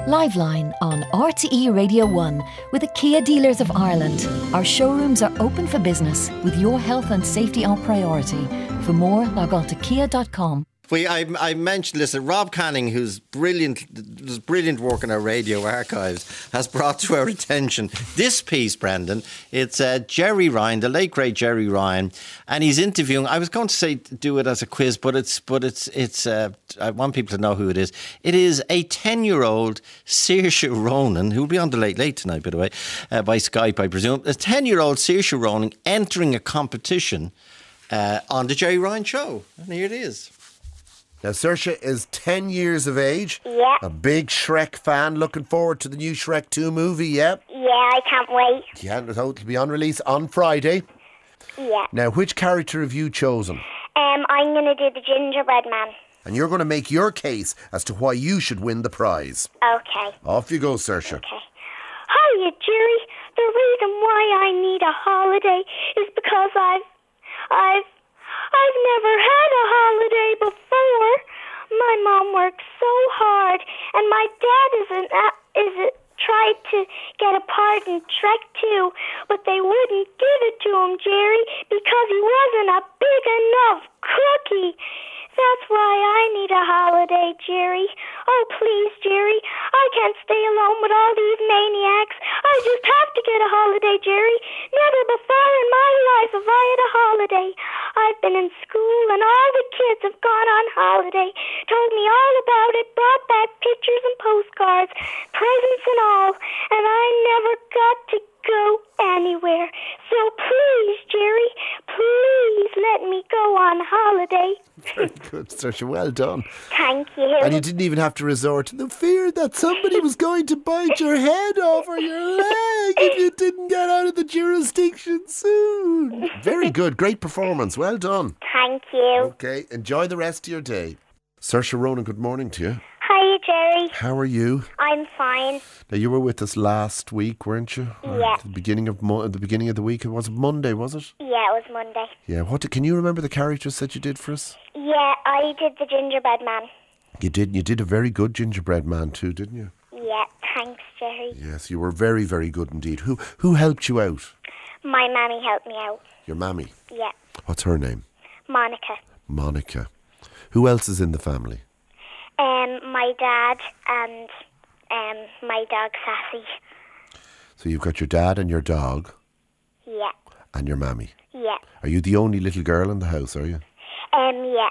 Liveline on RTE Radio 1 with the Kia Dealers of Ireland. Our showrooms are open for business with your health and safety our priority. For more, log on to kia.com. I mentioned, listen, Rob Canning, who's brilliant work in our radio archives, has brought to our attention this piece, Brendan. It's Jerry Ryan, the late great Jerry Ryan, and he's interviewing. I was going to say do it as a quiz, but it's. I want people to know who it is. It is a 10-year-old Saoirse Ronan, who will be on the Late tonight, by the way, by Skype, I presume. A 10-year-old Saoirse Ronan entering a competition on the Jerry Ryan show, and here it is. Now, Saoirse is 10 years of age. Yeah. A big Shrek fan. Looking forward to the new Shrek 2 movie, yeah? Yeah, I can't wait. Yeah, it'll be on release on Friday. Yeah. Now, which character have you chosen? I'm going to do the gingerbread man. And you're going to make your case as to why you should win the prize. Okay. Off you go, Saoirse. Okay. Hiya, Jerry. The reason why I need a holiday is because I've never had a holiday before. My mom works so hard, and my dad isn't tried to get a part in Shrek 2, but they wouldn't give it to him, Jerry, because he wasn't a big enough cookie. That's why I need a holiday, Jerry. Oh, please, Jerry. I can't stay alone with all these maniacs. I just have to get a holiday, Jerry. Never before in my life have I had a holiday. I've been in school and all the kids have gone on holiday, told me all about it, brought back pictures and postcards, presents and all, and I never got to go anywhere. So please, Jerry, please let me go on holiday. Very good, Saoirse. Well done. Thank you. And you didn't even have to resort to the fear that somebody was going to bite your head off or your leg if you didn't get out of the jurisdiction soon. Very good. Great performance. Well done. Thank you. Okay. Enjoy the rest of your day. Saoirse Ronan, good morning to you. Hiya, Jerry. How are you? I'm fine. Now, you were with us last week, weren't you? Yeah. At the beginning of the week. Was it Monday, was it? Yeah, it was Monday. Yeah. Can you remember the characters that you did for us? Yeah, I did the gingerbread man. You did. You did a very good gingerbread man too, didn't you? Yeah, thanks, Jerry. Yes, you were very, very good indeed. Who helped you out? My mammy helped me out. Your mammy? Yeah. What's her name? Monica. Monica. Who else is in the family? My dad and my dog Sassy. So you've got your dad and your dog. Yeah. And your mammy. Yeah. Are you the only little girl in the house, are you? Yeah.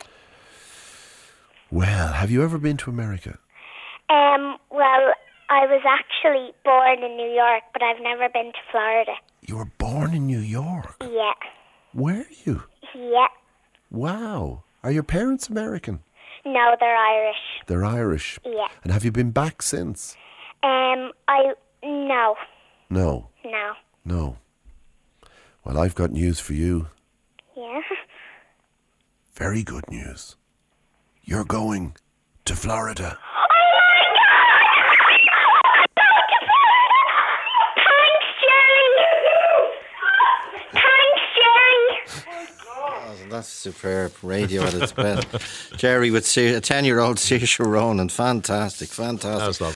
Well, have you ever been to America? Well, I was actually born in New York, but I've never been to Florida. You were born in New York? Yeah. Where are you? Yeah. Wow. Are your parents American? No, they're Irish. They're Irish? Yeah. And have you been back since? No. No? No. No. Well, I've got news for you. Yeah. Very good news. You're going to Florida. That's superb radio at its best. Jerry with a 10-year-old Saoirse Ronan. Fantastic. That was lovely.